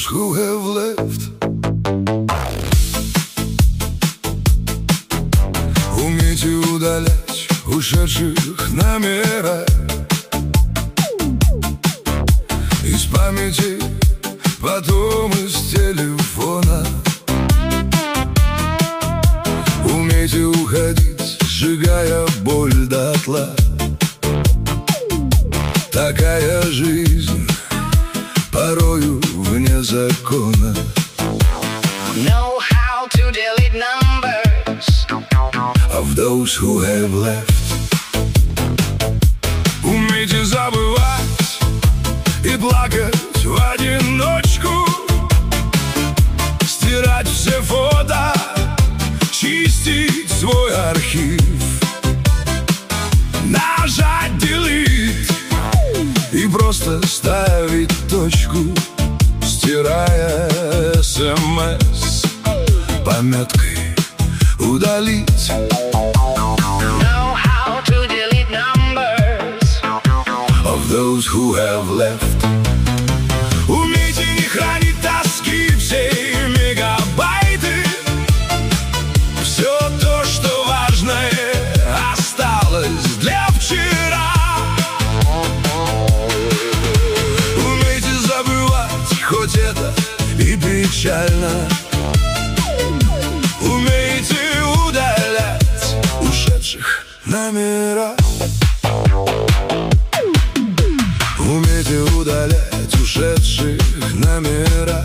who have left. Умейте удалять ушедших номера из памяти, потом из телефона. Умейте уходить, сжигая боль дотла. Такая жизнь порою вне закона. Know how to delete numbers Of those who have left. Умейте забывать и плакать в одиночку, стирать все фото, чистить свой архив, нажать delete и просто ставить точку, стирая СМС пометкой удалить. Know how to delete numbers Of those who have left. Умейте не хранить тоски, все мегабайты. Все то, что важное, осталось для вчера. Умейте забывать, хоть это и печально. Умейте удалять ушедших номера. Умейте удалять ушедших номера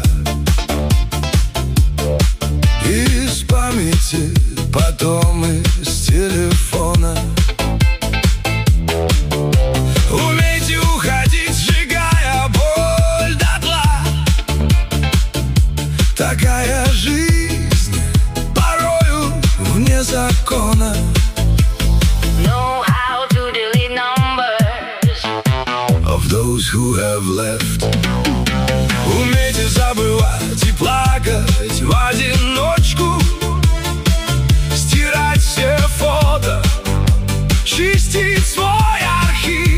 из памяти, потом из телефона. Умейте уходить, сжигая боль дотла. Такая жизнь порою вне закона. Know how to delete numbers Of those who have left. Умейте забывать и плакать в одиночку, стирать все фото, чистить свой архив,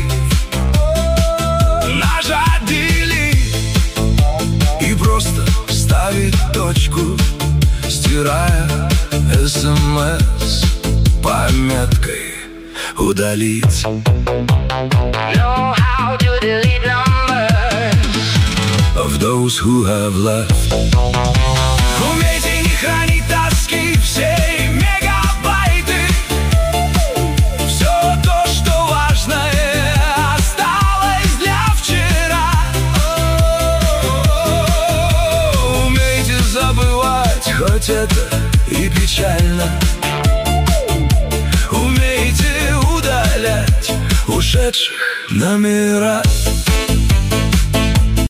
нажать delete и просто ставить точку, стирая СМС пометкой удалить. Know how to delete numbers Of those who have left. Умейте не хранить тоски, все мегабайты. Все то, что важное, осталось для вчера. Умейте забывать, хоть это и печально. Умейте удалять ушедших номера.